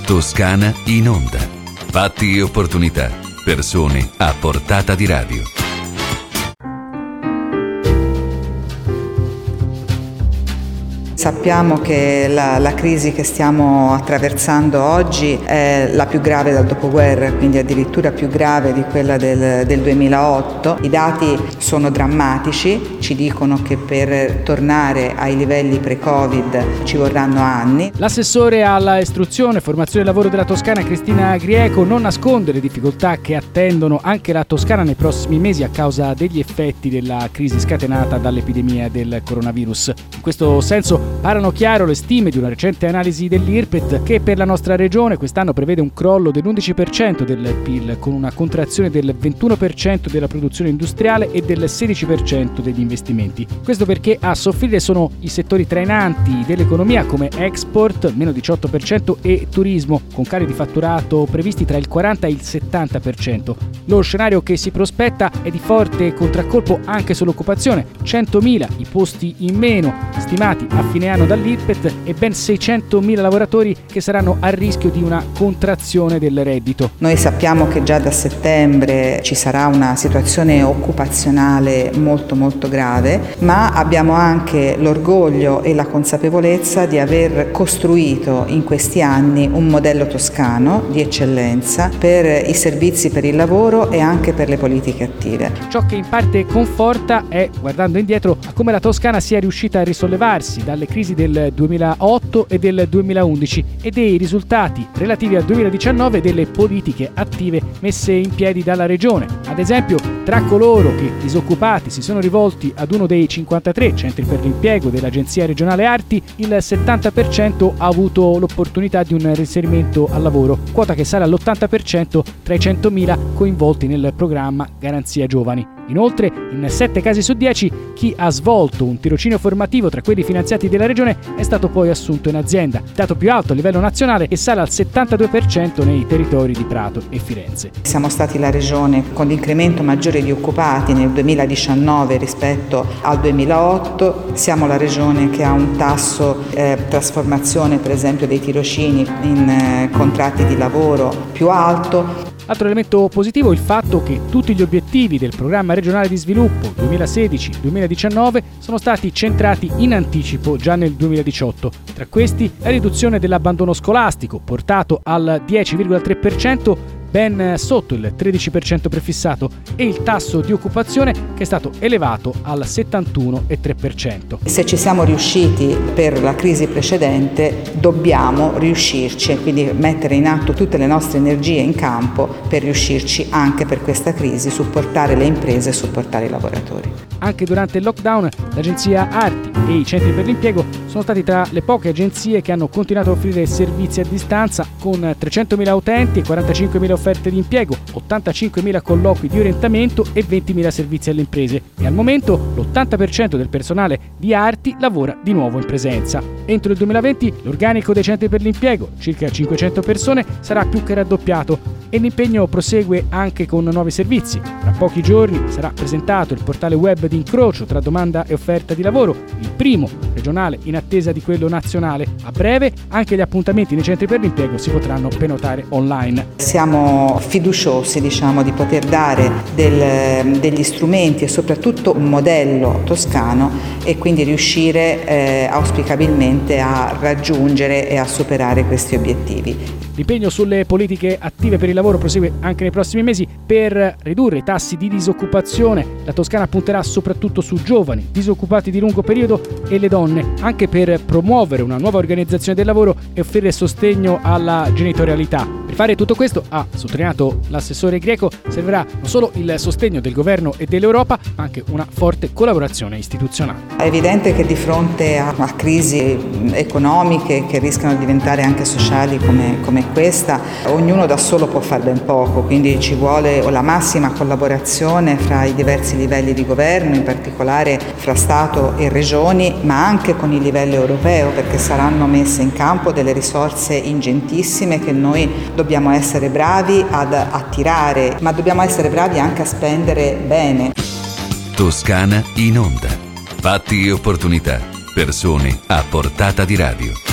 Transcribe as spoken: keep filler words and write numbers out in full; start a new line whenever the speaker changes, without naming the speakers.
Toscana in onda. Fatti e opportunità. Persone a portata di radio.
Sappiamo che la, la crisi che stiamo attraversando oggi è la più grave dal dopoguerra, quindi addirittura più grave di quella del, del duemilaotto. I dati sono drammatici, ci dicono che per tornare ai livelli pre-Covid ci vorranno anni.
L'assessore alla istruzione, formazione e lavoro della Toscana, Cristina Grieco, non nasconde le difficoltà che attendono anche la Toscana nei prossimi mesi a causa degli effetti della crisi scatenata dall'epidemia del coronavirus. In questo senso parlano chiaro le stime di una recente analisi dell'I R P E T che per la nostra regione quest'anno prevede un crollo dell'undici per cento del P I L, con una contrazione del ventuno per cento della produzione industriale e del sedici per cento degli investimenti. Questo perché a soffrire sono i settori trainanti dell'economia come export, meno diciotto per cento, e turismo, con cali di fatturato previsti tra il quaranta e il settanta per cento. Lo scenario che si prospetta è di forte contraccolpo anche sull'occupazione, centomila i posti in meno stimati a fine anno dall'I R P E T e ben seicentomila lavoratori che saranno a rischio di una contrazione del reddito.
Noi sappiamo che già da settembre ci sarà una situazione occupazionale molto molto grave, ma abbiamo anche l'orgoglio e la consapevolezza di aver costruito in questi anni un modello toscano di eccellenza per i servizi per il lavoro e anche per le politiche attive.
Ciò che in parte conforta è, guardando indietro, a come la Toscana sia riuscita a risollevarsi dalle crisi del duemilaotto e del duemilaundici e dei risultati relativi al duemiladiciannove delle politiche attive messe in piedi dalla regione. Ad esempio, tra coloro che disoccupati si sono rivolti ad uno dei cinquantatré centri per l'impiego dell'Agenzia regionale Arti, il settanta per cento ha avuto l'opportunità di un reinserimento al lavoro, quota che sale all'ottanta per cento tra i centomila coinvolti nel programma Garanzia Giovani. Inoltre, in sette casi su dieci, chi ha svolto un tirocinio formativo tra quelli finanziati dalla regione è stato poi assunto in azienda, dato più alto a livello nazionale che sale al settantadue per cento nei territori di Prato e Firenze.
Siamo stati la regione con l'incremento maggiore di occupati nel duemiladiciannove rispetto al duemilaotto, siamo la regione che ha un tasso eh, trasformazione per esempio dei tirocini in eh, contratti di lavoro più alto.
Altro elemento positivo è il fatto che tutti gli obiettivi del programma regionale di sviluppo duemilasedici duemiladiciannove sono stati centrati in anticipo già nel duemiladiciotto. Tra questi la riduzione dell'abbandono scolastico, portato al dieci virgola tre per cento, ben sotto il tredici per cento prefissato, e il tasso di occupazione che è stato elevato al settantuno virgola tre per cento.
Se ci siamo riusciti per la crisi precedente, dobbiamo riuscirci e quindi mettere in atto tutte le nostre energie in campo per riuscirci anche per questa crisi, supportare le imprese e supportare i lavoratori.
Anche durante il lockdown l'agenzia Arti e i centri per l'impiego sono stati tra le poche agenzie che hanno continuato a offrire servizi a distanza, con trecentomila utenti e quarantacinquemila offerte di impiego, ottantacinquemila colloqui di orientamento e ventimila servizi alle imprese, e al momento l'ottanta per cento del personale di Arti lavora di nuovo in presenza. Entro il duemilaventi l'organico dei centri per l'impiego, circa cinquecento persone, sarà più che raddoppiato e l'impegno prosegue anche con nuovi servizi. Tra pochi giorni sarà presentato il portale web di incrocio tra domanda e offerta di lavoro, il primo regionale in attesa di quello nazionale. A breve anche gli appuntamenti nei centri per l'impiego si potranno prenotare online.
Siamo fiduciosi, diciamo, di poter dare del, degli strumenti e soprattutto un modello toscano e quindi riuscire eh, auspicabilmente a raggiungere e a superare questi obiettivi.
L'impegno sulle politiche attive per il lavoro prosegue anche nei prossimi mesi. Per ridurre i tassi di disoccupazione, la Toscana punterà soprattutto su giovani, disoccupati di lungo periodo e le donne, anche per promuovere una nuova organizzazione del lavoro e offrire sostegno alla genitorialità. Per fare tutto questo, ha sottolineato l'assessore Grieco, servirà non solo il sostegno del governo e dell'Europa, ma anche una forte collaborazione istituzionale.
È evidente che di fronte a, a crisi economiche che rischiano di diventare anche sociali come, come questa, ognuno da solo può fare ben poco, quindi ci vuole la massima collaborazione fra i diversi livelli di governo, in particolare fra Stato e Regioni, ma anche con il livello europeo, perché saranno messe in campo delle risorse ingentissime che noi dobbiamo essere bravi ad attirare, ma dobbiamo essere bravi anche a spendere bene.
Toscana in onda. Fatti e opportunità. Persone a portata di radio.